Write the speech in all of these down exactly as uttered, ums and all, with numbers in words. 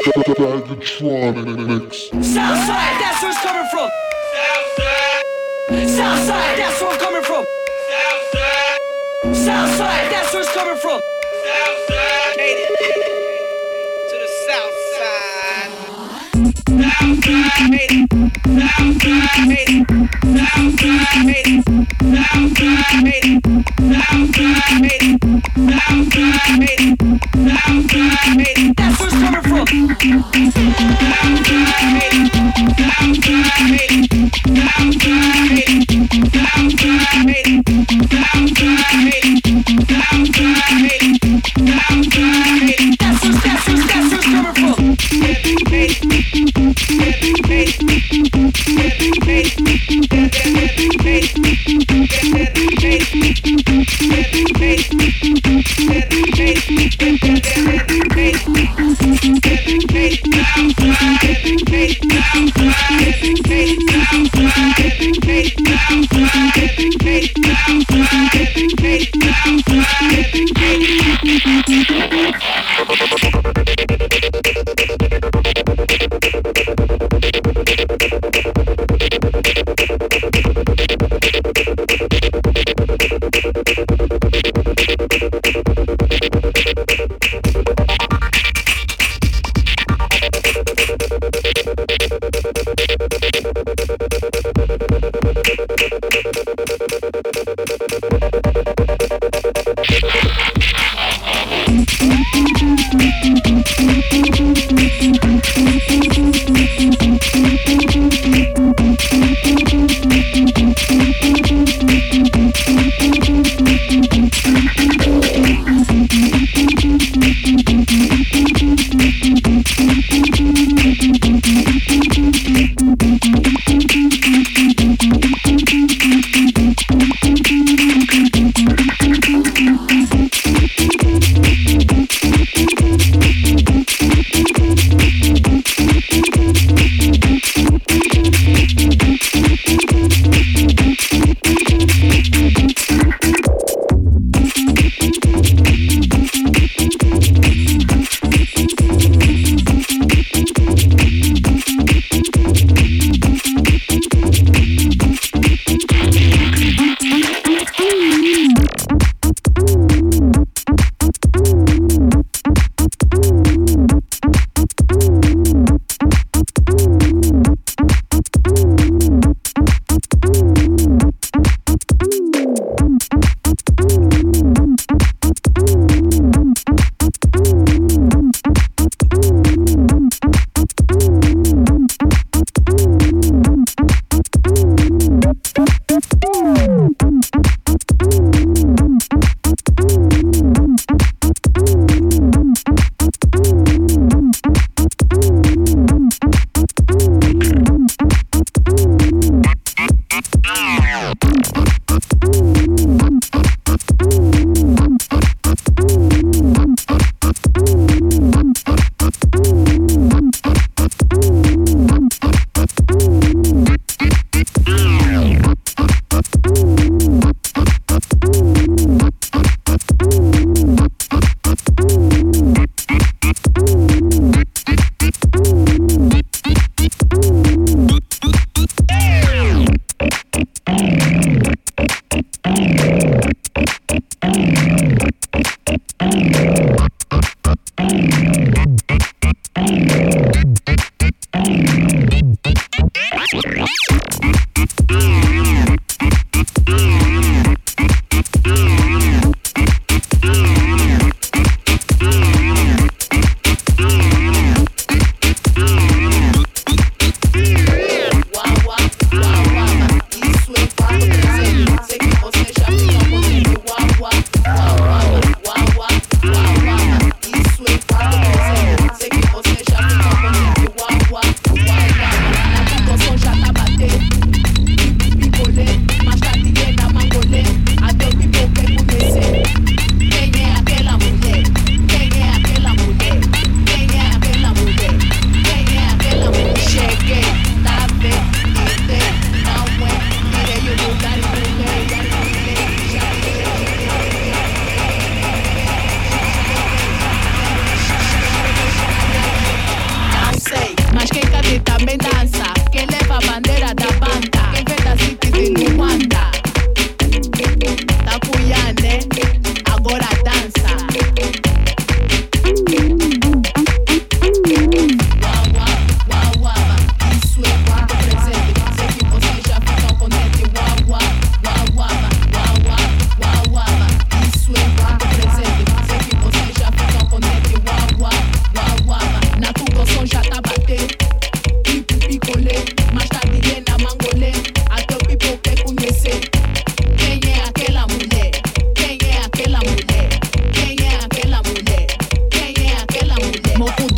Bagatronics. Southside, that's where it's coming from. Southside. Southside, that's where I'm coming from. Southside. Southside, that's where it's coming from. Southside. Made it to the south side. Southside, made it. Southside, made it. Southside, made it. Southside, made it. Southside, made it. Southside, made it. Southside, made it. That's where it's coming from. Southside, made it. Southside, made it. Southside, made it. Southside, made it. Southside, made it. Southside, made it. Southside, made it. That's where, that's where, that's where it's coming from. Made it. Made it. Made it.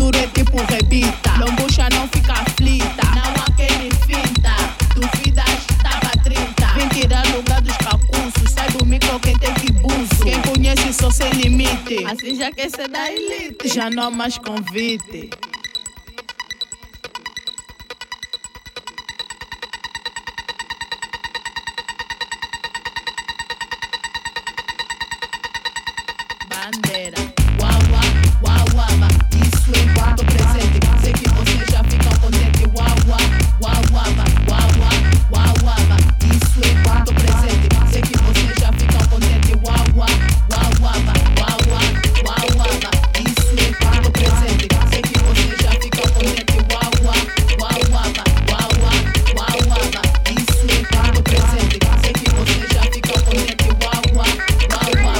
futuro é tipo rebita. Lombucha não fica aflita, não há quem me finta. Duvidas, tava trinta. Vem tirar lugar dos cacunços. Sai do micro quem tem que buzo. Quem conhece só sem limite. Assim já quer ser da elite. Já não há mais convite. Bandeira, uau, uau, uau, uau, isso é enquanto presente. Sei que vocês já ficam contentes. Uau, uau, uau, uau, uau, uau, uau, isso é enquanto presente. Sei que vocês já ficam contentes. Uau, uau, uau, uau, uau, uau, uau, isso é enquanto presente. Sei que vocês já ficam contentes. Uau, uau, uau, uau, uau, uau, uau, isso é enquanto presente. Sei que vocês já ficam contentes. Uau, uau, uau, uau.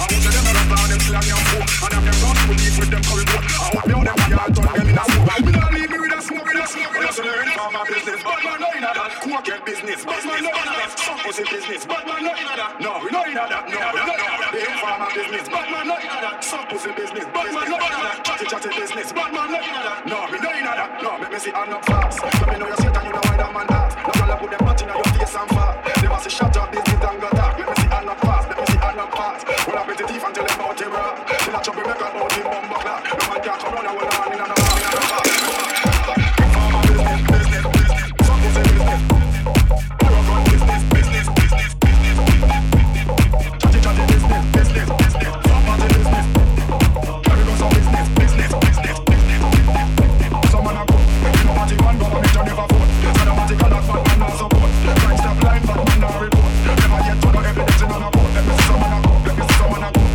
And I'm them run, believe with them curry boat. I hope you them fire, turn them in a fool. pocket business. Bad man no inna that. Some pussy business. Bad man no inna that. No, we no inna that. No, no, no. The informer business. Bad man no inna that. Some pussy business. Bad man no inna that. Chatty chatty business. Bad man no inna that. No, we no inna that. No, make me see hand up fast. Let me know your shit and you know why that man that. No girl put them butt inna your face and fat. Never see shut up business and got that. Let me see hand up fast. Let me see hand up fast. Well I bet the thief and tell them about him rap. Till I chop him make about him bum buckler. No man can't come round and hold on inna the bar inna the bar. Informer business, business, business. Some pussy business. Paragon business, business, business, business, business. Chatty chatty business, business, business. Some party business. Carry go some business, business, business, business. Some man a go. You know what you want, but you never vote. So the matic a lot, but man not support. Crime stop line, but man not report. Never yet to the evidence in on a boat. Let me see some man a go. Let me see some man a go.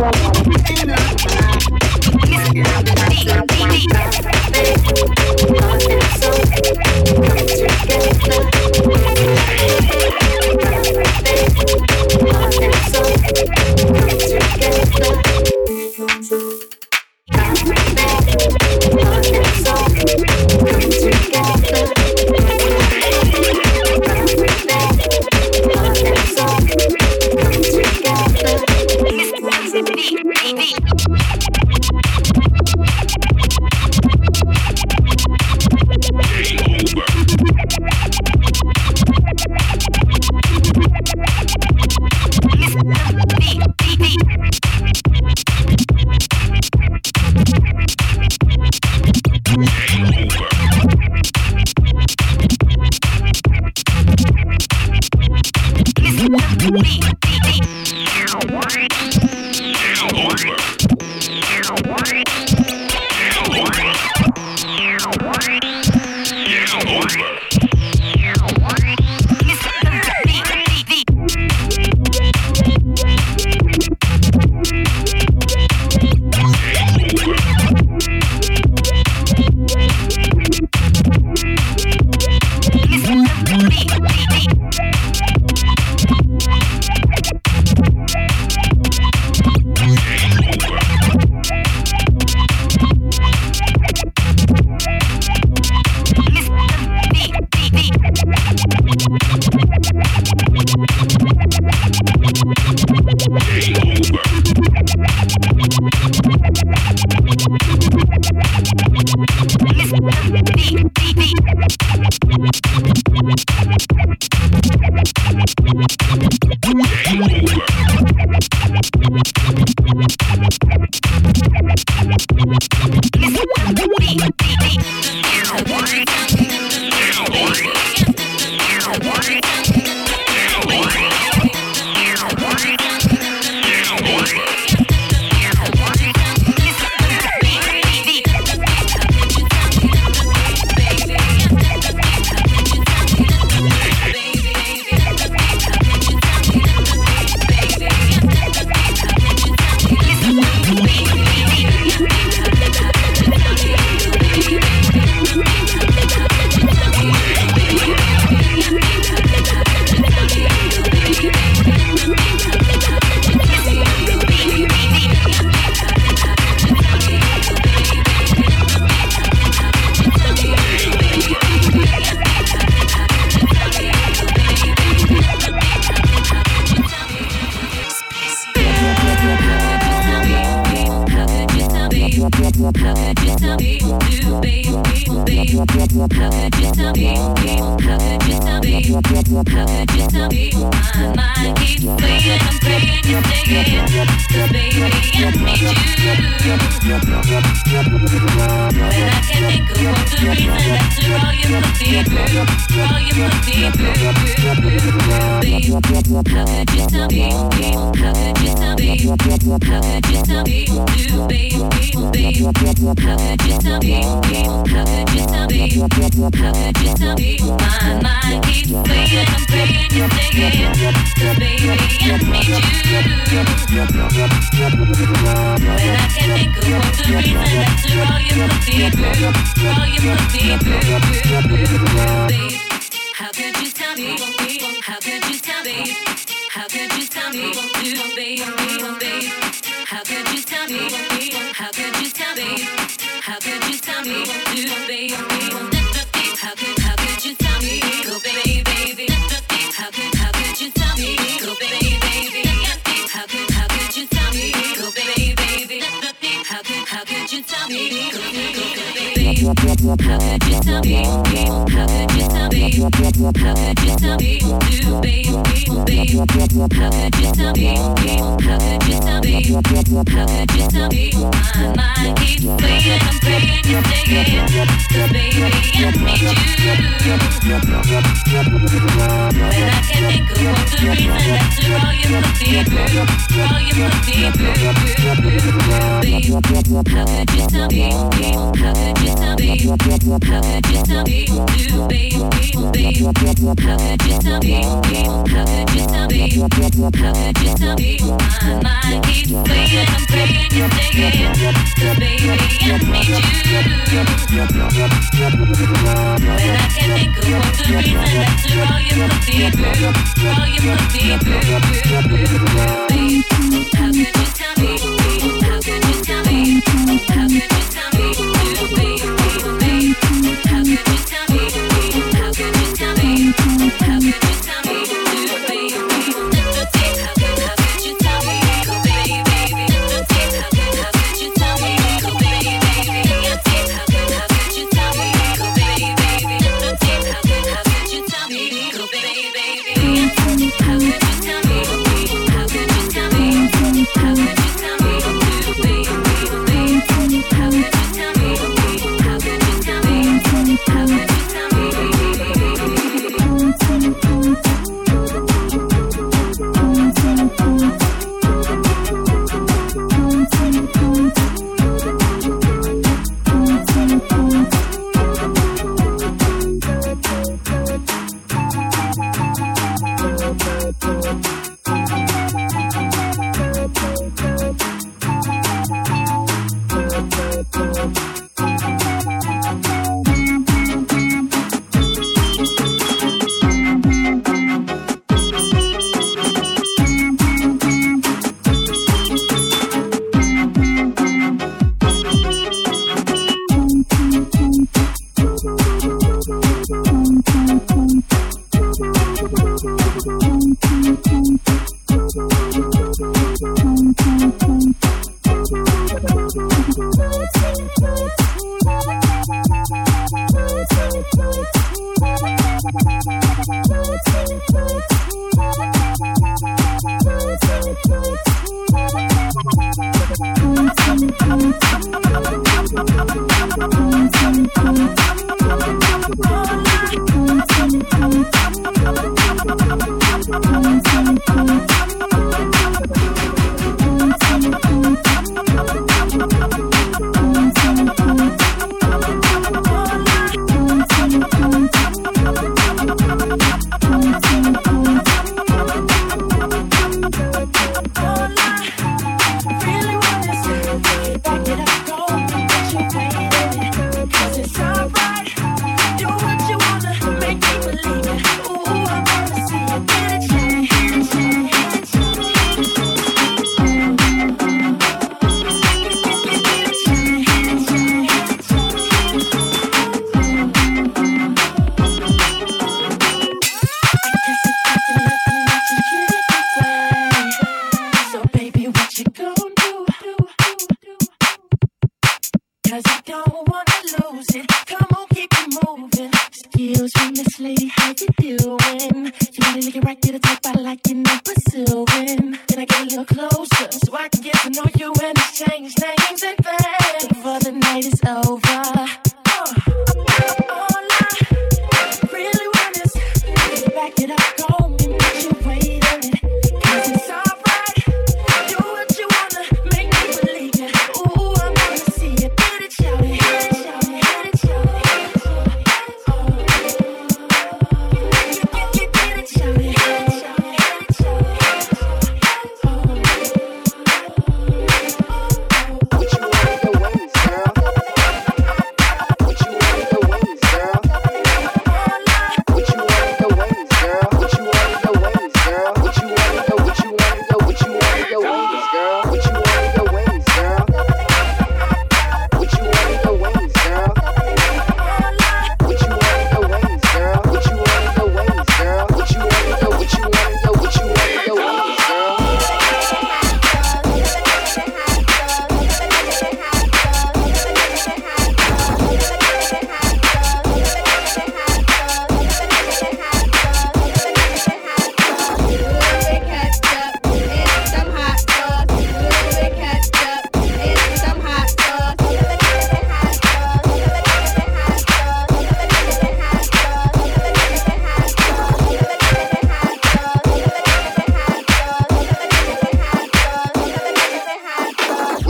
Baby,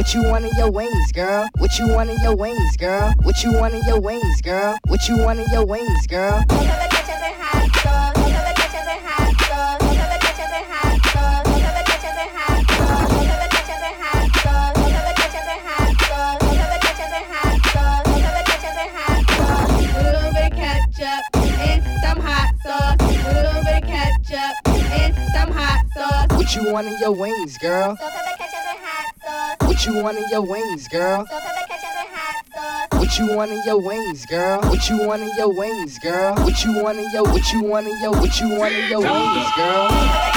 What you want in your wings, girl? What you want in your wings, girl? What you want in your wings, girl? What you want in your wings, girl? What you want in your wings, girl? What you want in your wings, girl? What you want in your wings, girl? What you want in your wings, girl? What you want in your what you want in your what you want in your wings, girl?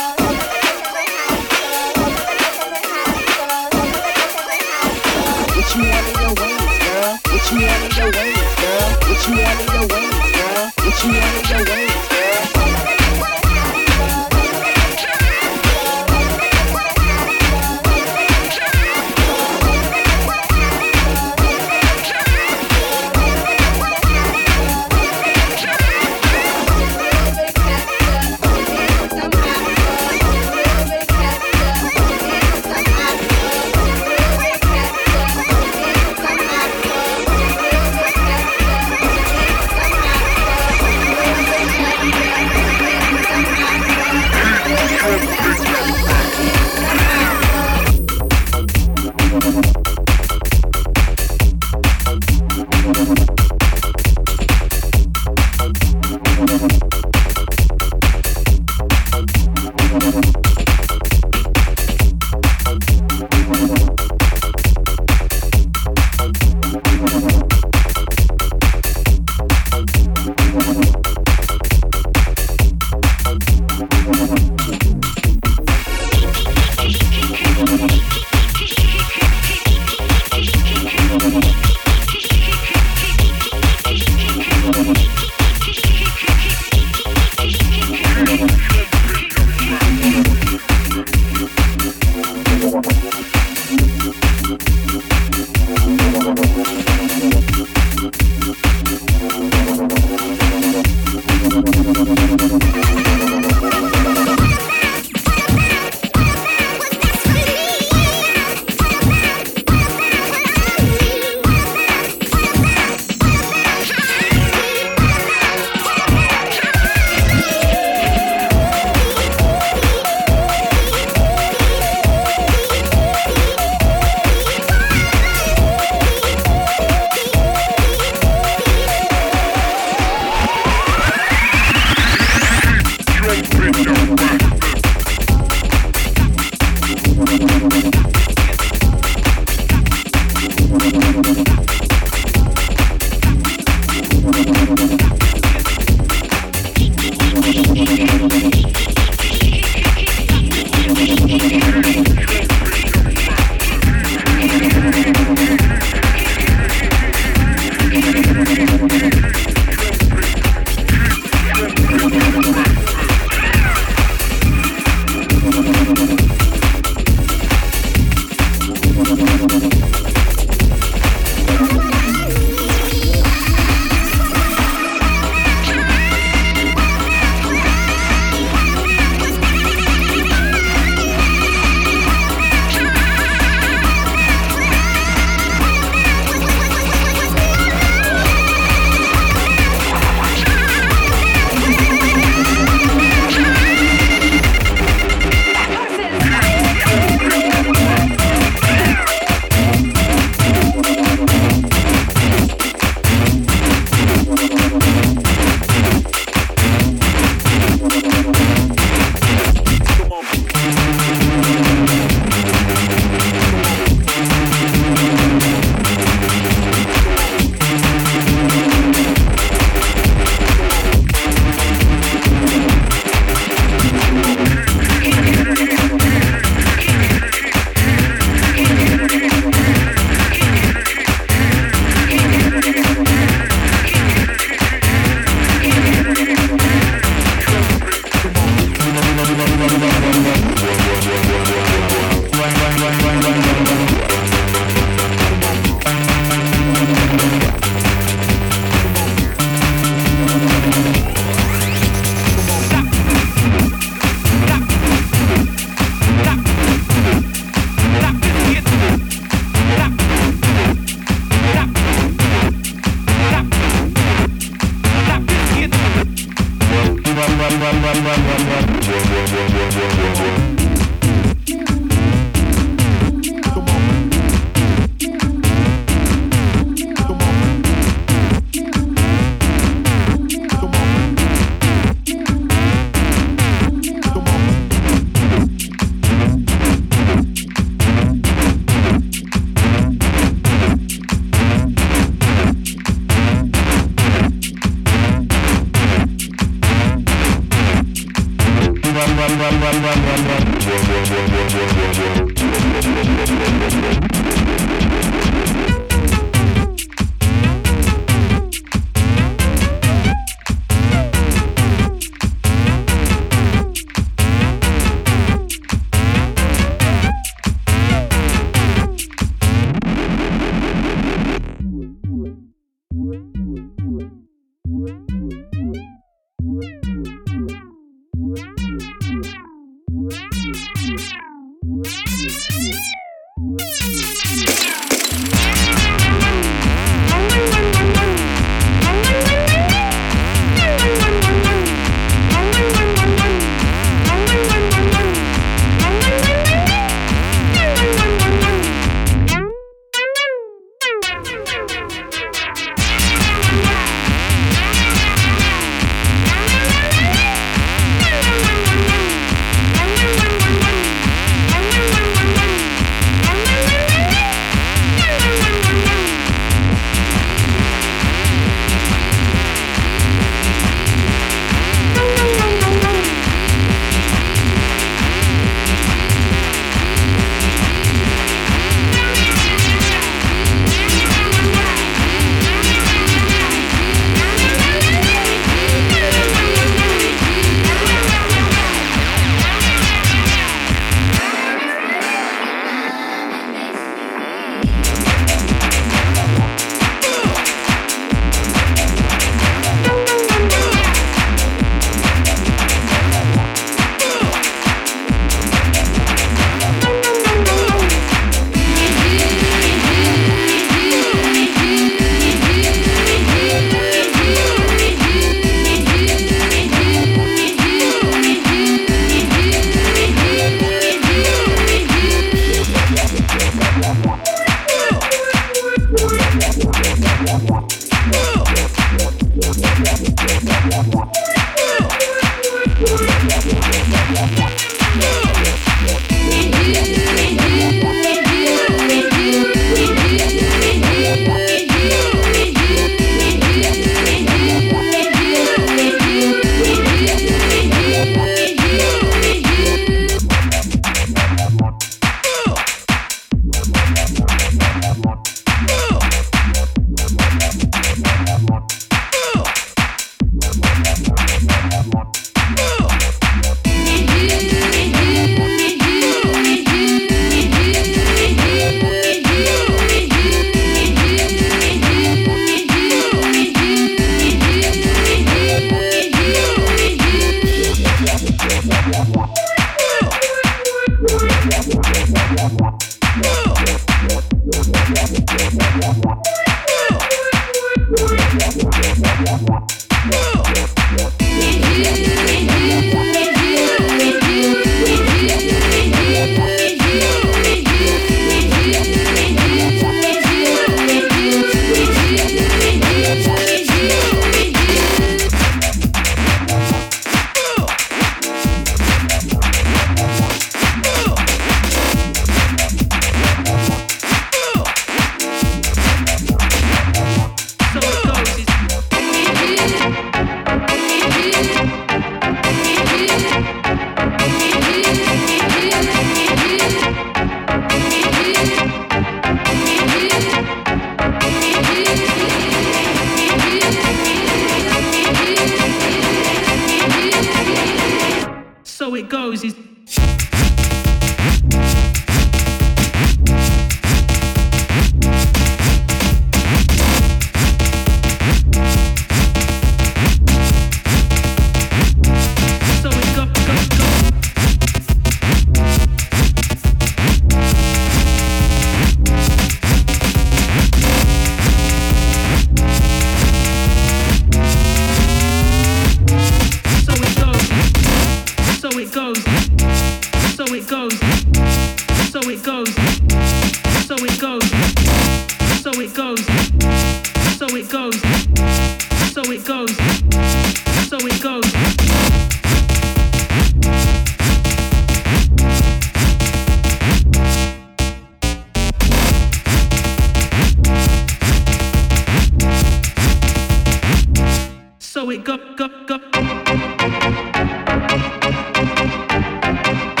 So it go, go, go.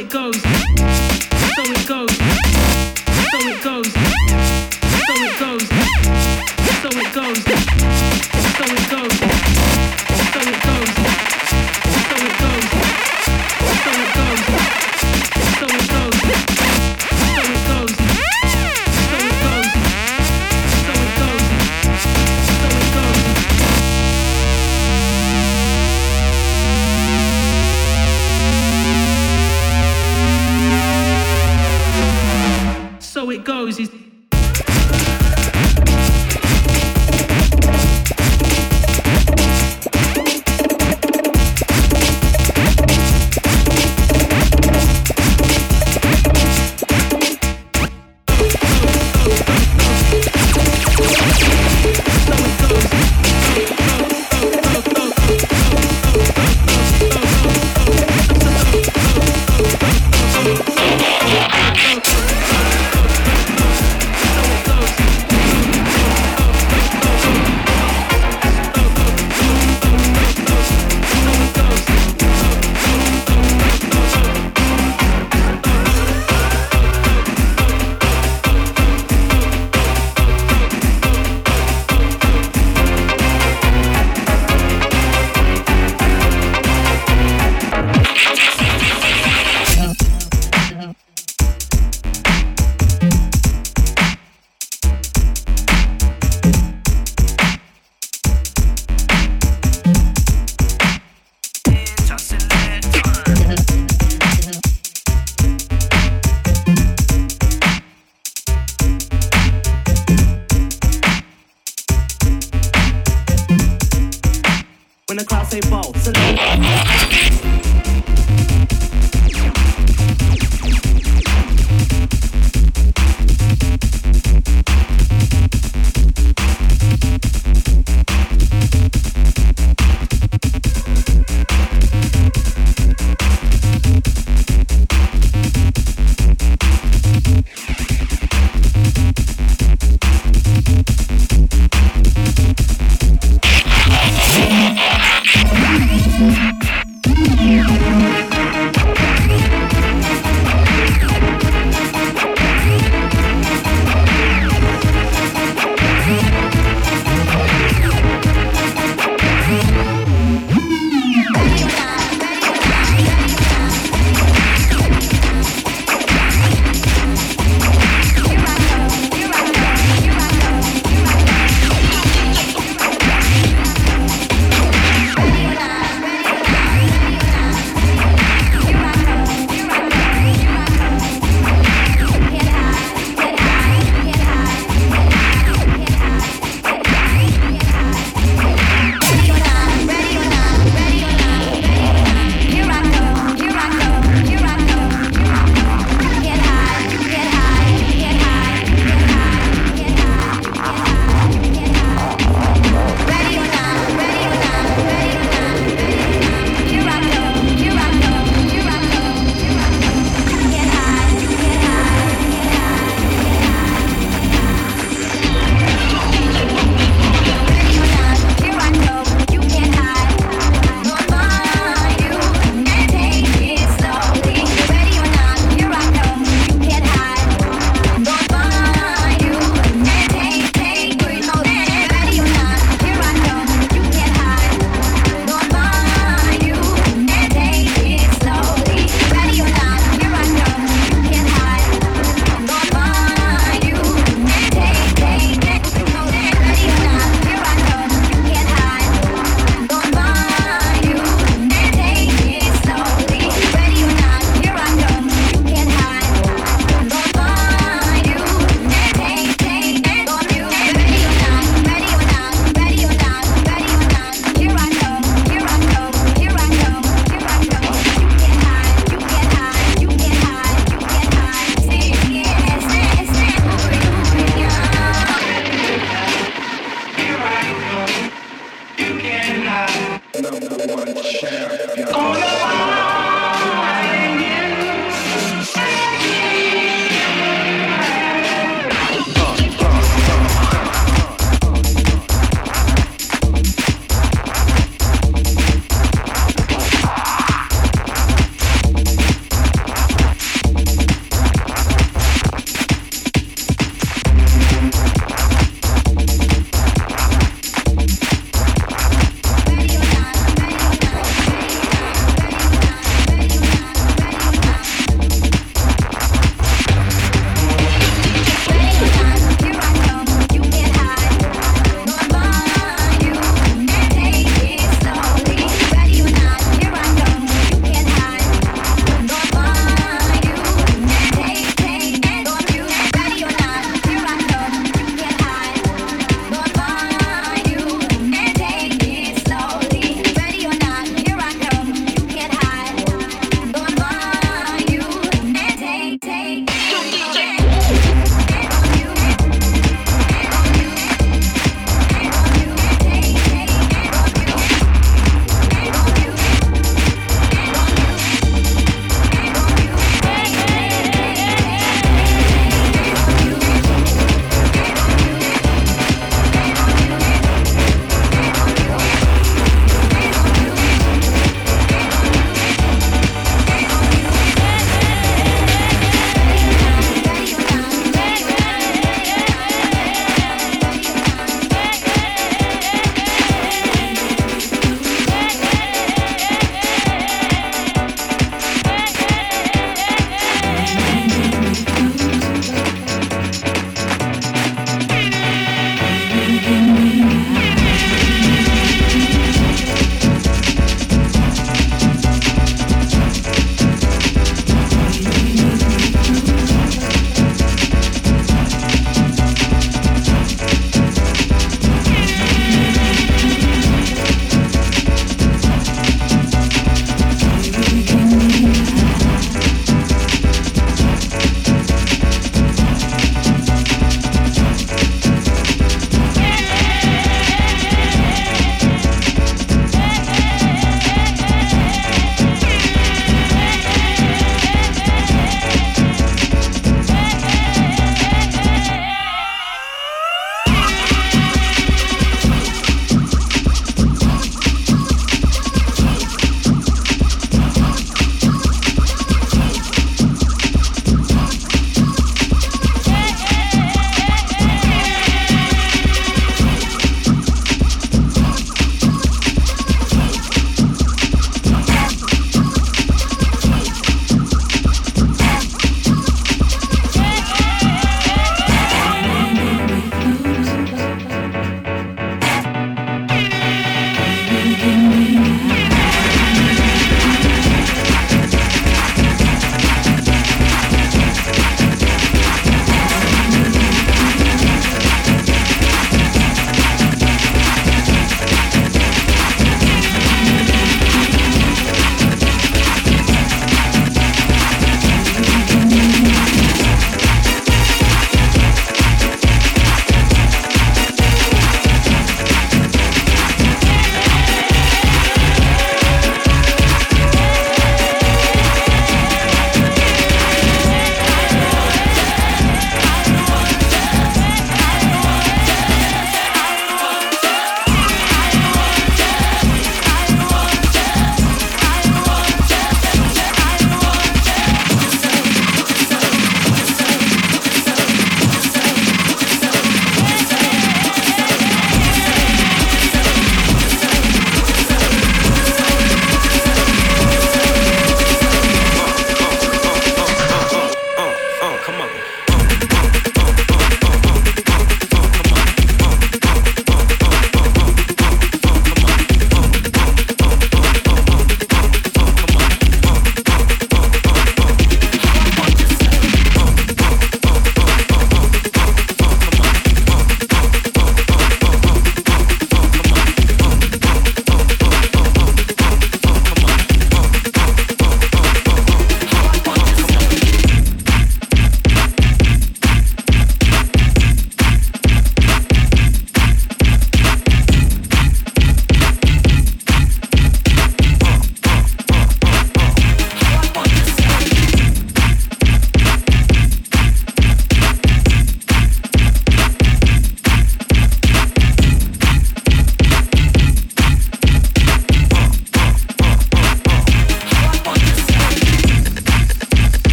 it goes. So it goes. So it goes. So it goes. So it goes. So it goes. So it goes. So it goes. So it goes. So it goes. So it goes. So it goes. So it goes. So it goes. So it goes.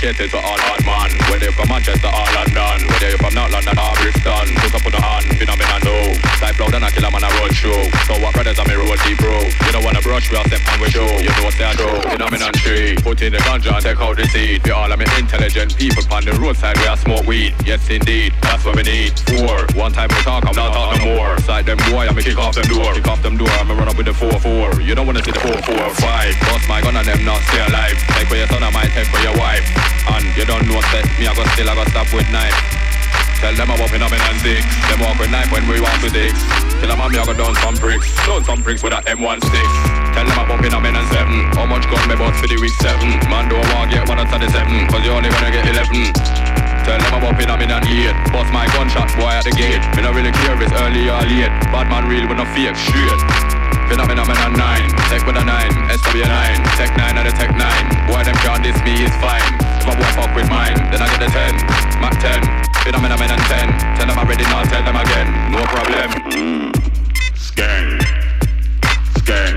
dedicated to all hard man. Whether you're from Manchester or London, whether you're from North London or Bristol, put up on the hand, phenomenon no. Type loud and I kill 'em on a road show. So what brothers on me road deep bro. You don't wanna brush, we all step and we show. You know what they do, phenomenon tree. Put in the ganja and take out the seed. We all are intelligent people on the roadside, we are smoke weed. Yes indeed, that's what we need. Four, one time we talk, I'm not talk no more. Side them boy, I'ma kick off them door. Kick off them door, I'ma run up with the four four. You don't wanna see the four four five. Bust my gun and them not stay alive. Take for your son, I might take for your wife. And you don't know set me, I got still, I got stop with knife. Tell them I'm up in a man and six. Them walk with knife when we walk with dicks. Tell them I'm here, I got down some bricks. Down some bricks with a M one six. Tell them I'm up in a man and seven. How much gun me bought for the week seven? Man don't want get one out of the seven, cause you only gonna get eleven. Tell them I'm up in a man and eight. Bust my gunshot boy at the gate. Me not really care if it's early or late. Bad man real with no fake straight. Phenomenon a nine, tech with a nine, S W nine, tech nine and a tech nine. Boy them can't diss me, it's fine. If a boy fuck with mine, then I get the ten, Mac ten. Phenomenon and ten, tell them I'm ready now, tell them again, no problem. Mm. Skeng, skeng,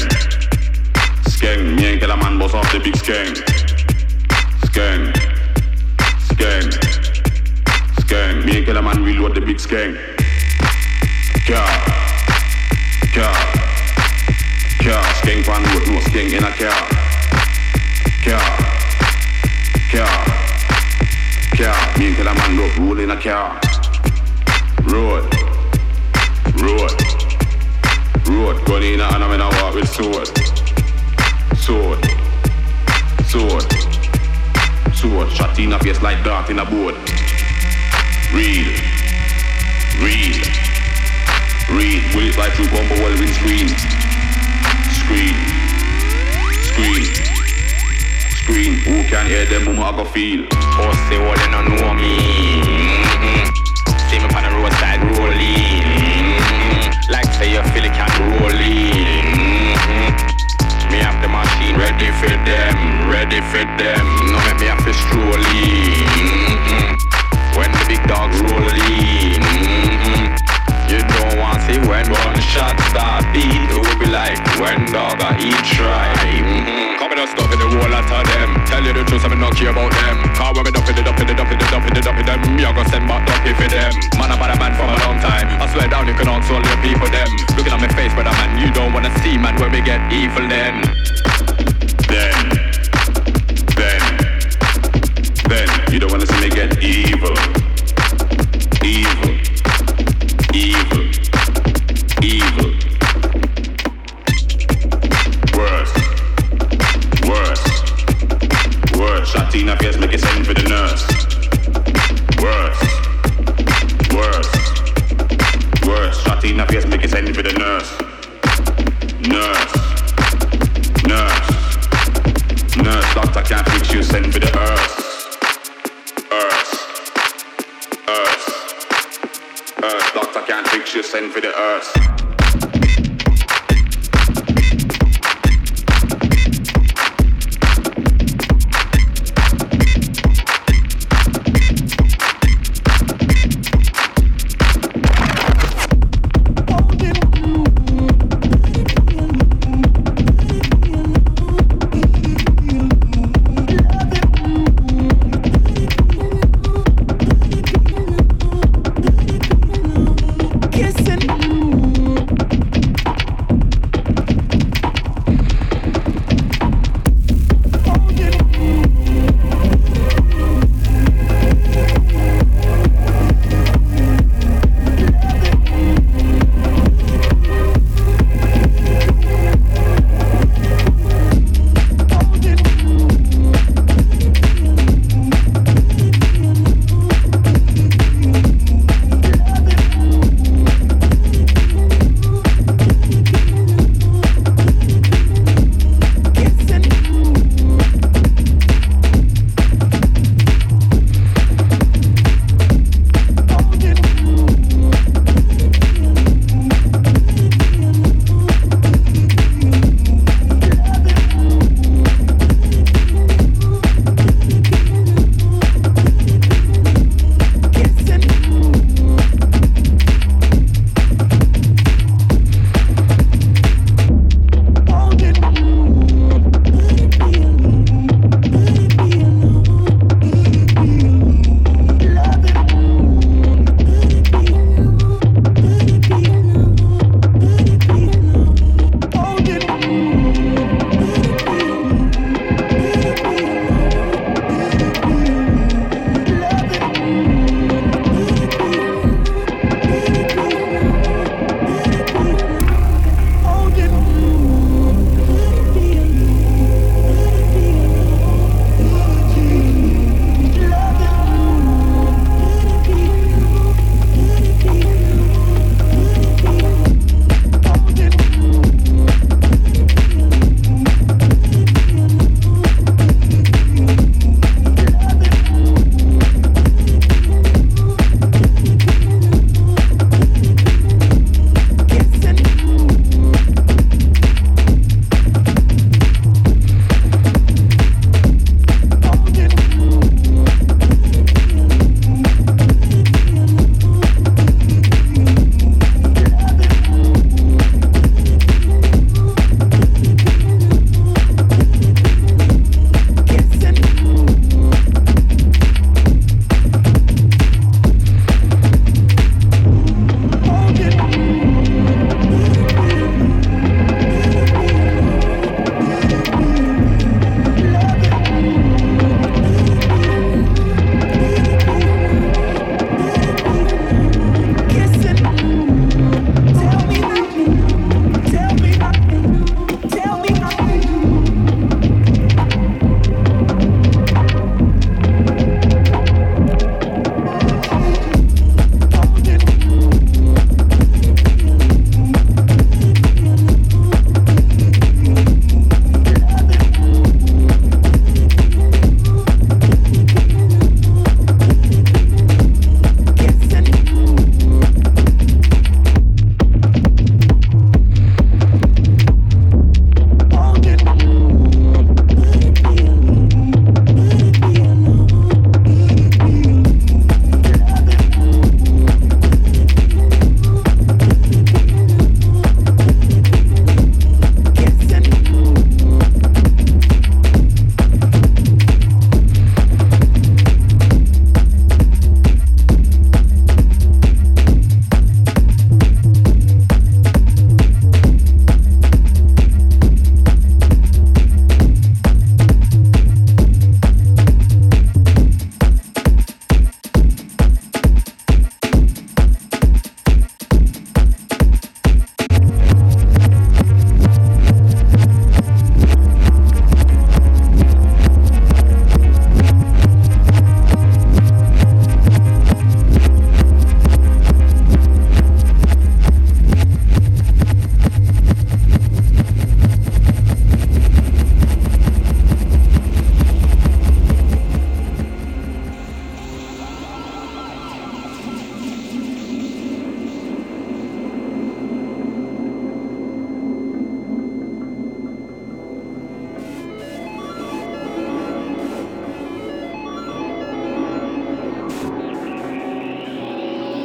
skeng. Me and kill a man boss off the big skeng. Skeng, skeng, skeng. Me and kill a man reload the big skeng. Car, car. Car, skeng pan road, no skeng in a car. Car, car, car. Me and kill a man road, roll in a car. Road, road, road. Gun in a hand, I'm in a walk with sword. Sword, sword, sword. Shot in a face like dart in a board. Real, real, real. Bullet like through bumper well windscreen. Screen, screen, screen. Who can hear them, whom I go feel? Pussy, what they don't know me. Mm-hmm. See me on the roadside rolling. Mm-hmm. Like say you feel it can't roll in. Mm-hmm. Me have the machine ready for them, ready for them. No make me have to stroll in. Mm-hmm. When the big dogs roll in. Mm-hmm. You don't want to see when one shot start beat. It will be like when dog I eat try. Mm-hmm. Coming up stuff in the wall I tell them. Tell you the truth, I mean not care about them. Cause when me dump it, dump it, dump it, dump it, dump it, them. Me I go send back dumpy for them. Man I'm a man from a long time. I swear down you can also your people them. Looking at my face brother man, you don't wanna see man when we get evil then. Then, then, then. You don't wanna see me get evil. Evil. Evil, evil, worse, worse, worse. Shot in a face, make it send for the nurse. Worse, worse, worse. Shot in a face, make it send for the nurse. Nurse, nurse, nurse. Doctor can't fix you, send for the earth. Earth, earth, earth. Doctor can't fix you, send for the earth.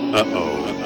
Uh-oh.